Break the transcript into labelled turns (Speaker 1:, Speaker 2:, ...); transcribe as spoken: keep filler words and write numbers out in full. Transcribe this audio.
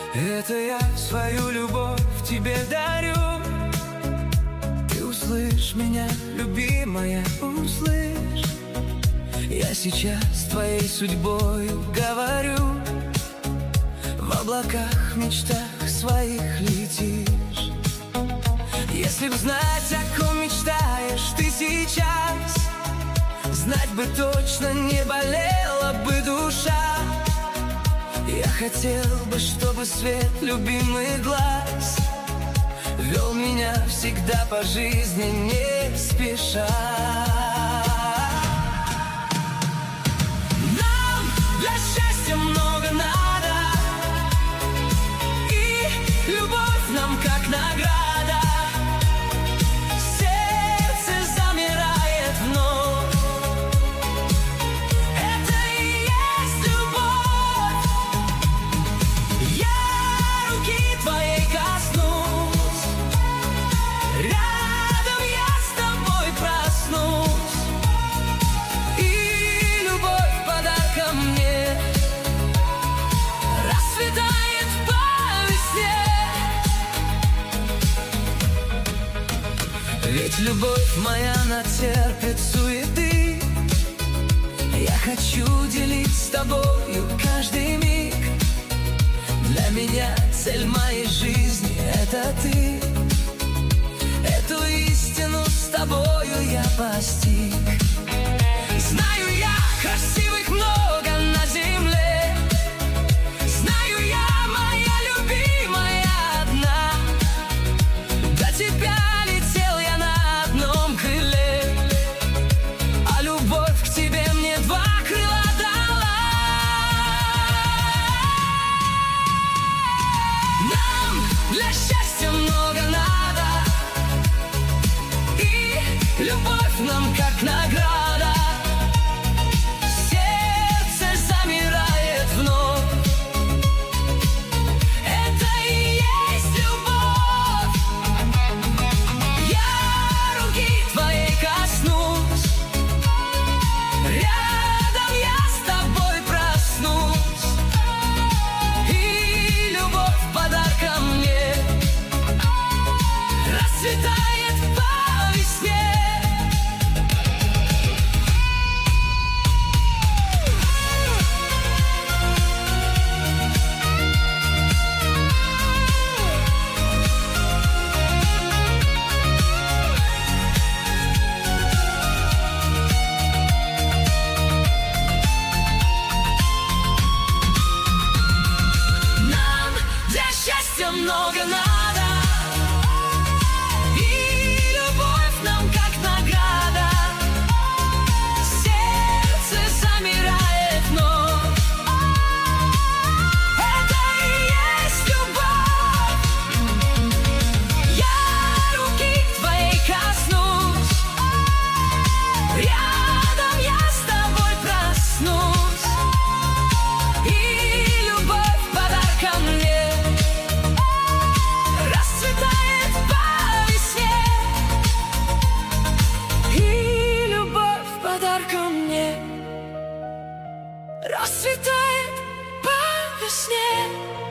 Speaker 1: Это я свою любовь тебе дарю. Ты услышь меня, любимая, услышь. Я сейчас твоей судьбою говорю. В облаках, мечтах своих летишь. Если б знать, о ком мечтаешь ты сейчас, знать бы точно, не болела бы душа. Я хотел бы, чтобы свет любимый глаз вел меня всегда по жизни не спеша. Нам для счастья много надо, и любовь нам как награда. Сердце замирает вновь. Это и есть любовь. Я руки твоей коснусь, рядом я с тобой проснусь, и любовь подарком мне расцветает по весне. Ведь любовь моя натерпит суеты. Я хочу делить с тобою каждый миг. Для меня цель моей жизни — это ты. Эту истину с тобою я постиг. Знаю я, красивых много на земле. Знаю я, моя любимая одна. До тебя летел я на одном крыле, а любовь к тебе мне два крыла дала. Нам для счастья много надо, и любовь нам как награда. Сердце замирает вновь. Это и есть любовь. Я руки твоей коснусь, рядом я с тобой проснусь, и любовь подарком мне расцветает по весне. Нам для счастья много надо, и любовь нам как награда. Сердце замирает вновь. Это и есть любовь. Я руки твоей коснусь, рядом я с тобой проснусь, и любовь подарком мне расцветает по весне. И любовь подарком мне расцветает по весне.